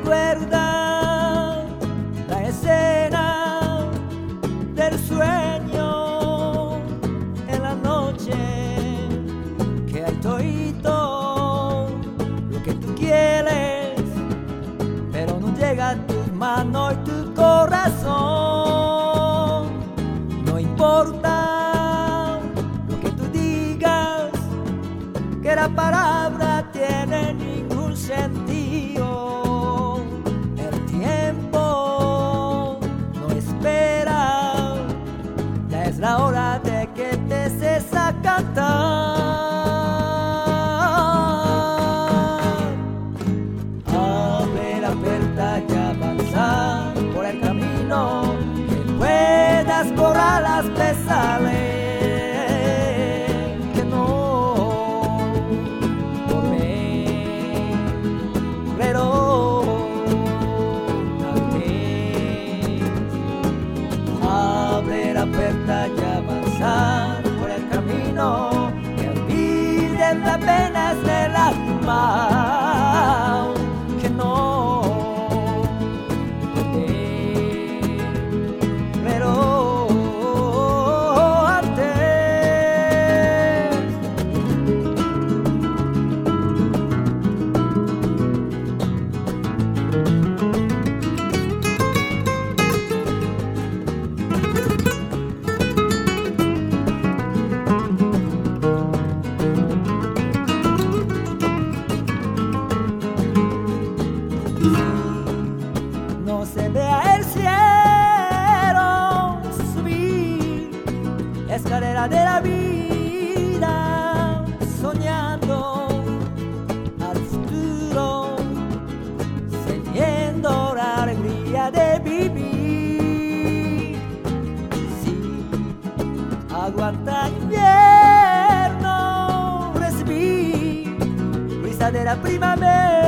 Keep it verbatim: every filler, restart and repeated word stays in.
recuerda la escena del sueño en la noche, que hay todito lo que tú quieres, pero no llega a tus manos y tu corazón. No importa lo que tú digas, que la palabra tiene ningún sentido. El tiempo no espera, ya es la hora de que te cesas a cantar. Abre la puerta y avanza por el camino, que puedas borrar las pesares. Abre la puerta y avanzar por el camino, que olvide las penas del alma, que no te, pero antes no se vea el cielo subir la escalera de la vida, soñando al futuro, sintiendo la alegría de vivir. Si aguanta invierno, recibir brisa de la primavera,